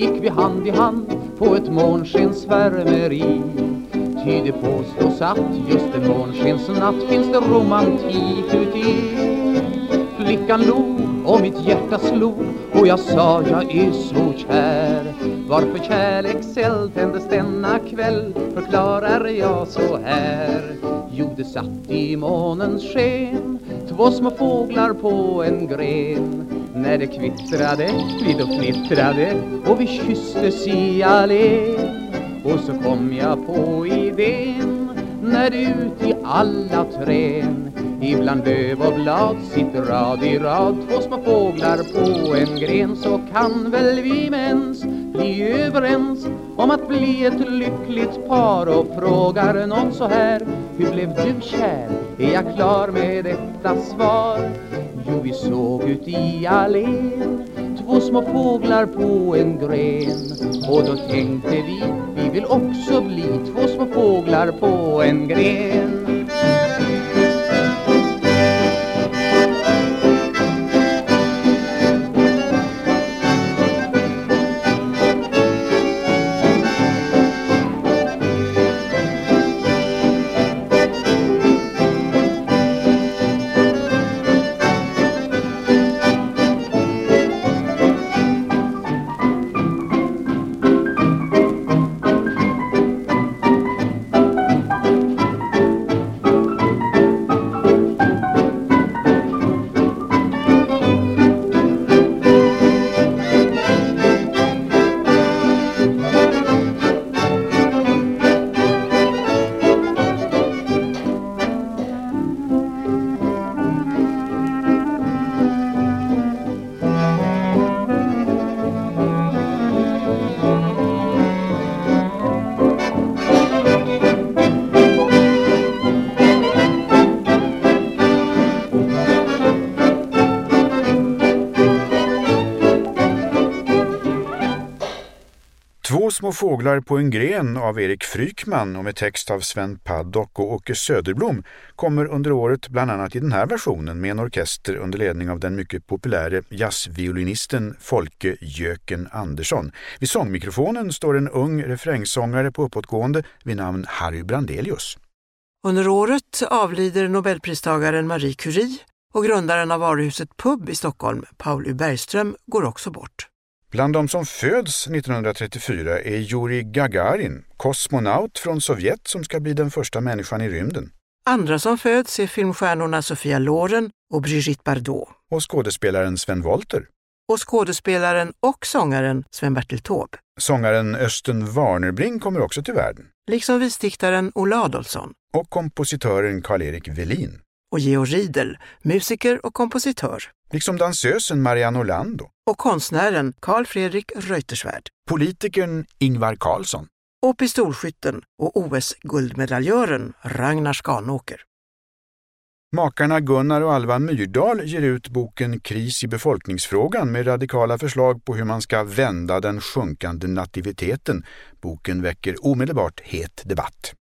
gick vi hand i hand på ett månskensvärmeri. Ty det påstås att just en månskensnatt finns det romantik uti. Flickan log och mitt hjärta slog och jag sa jag är så kär. Varför kärlekseld tändes denna kväll förklarar jag så här. Jo, det satt i månens sken två små fåglar på en gren. När det kvittrade, vi då fnittrade och vi kysstes i allén. Och så kom jag på idén när det ut i alla trän ibland löv och blad sitter rad i rad två små fåglar på en gren. Så kan väl vi mens bli överens om att bli ett lyckligt par. Och frågar någon så här, hur blev du kär? Är jag klar med detta svar? Jo, vi såg ut i allén två små fåglar på en gren. Och då tänkte vi vill också bli två små fåglar på en gren. Två små fåglar på en gren av Erik Frykman och med text av Sven Paddock och Åke Söderblom kommer under året bland annat i den här versionen med en orkester under ledning av den mycket populära jazzviolinisten Folke Jöken Andersson. Vid sångmikrofonen står en ung refrängsångare på uppåtgående vid namn Harry Brandelius. Under året avlider Nobelpristagaren Marie Curie och grundaren av varuhuset Pub i Stockholm, Paul U. Bergström, går också bort. Bland de som föds 1934 är Yuri Gagarin, kosmonaut från Sovjet som ska bli den första människan i rymden. Andra som föds är filmstjärnorna Sofia Loren och Brigitte Bardot. Och skådespelaren Sven Wollter. Och skådespelaren och sångaren Sven-Bertil Taube. Sångaren Östen Warnerbring kommer också till världen. Liksom visdiktaren Ola Adolphson. Och kompositören Karl-Erik Welin. Och Georg Riedel, musiker och kompositör. Liksom dansösen Marianne Orlando. Och konstnären Carl Fredrik Reuterswärd. Politikern Ingvar Carlsson. Och pistolskytten och OS-guldmedaljören Ragnar Skanåker. Makarna Gunnar och Alva Myrdal ger ut boken Kris i befolkningsfrågan med radikala förslag på hur man ska vända den sjunkande nativiteten. Boken väcker omedelbart het debatt.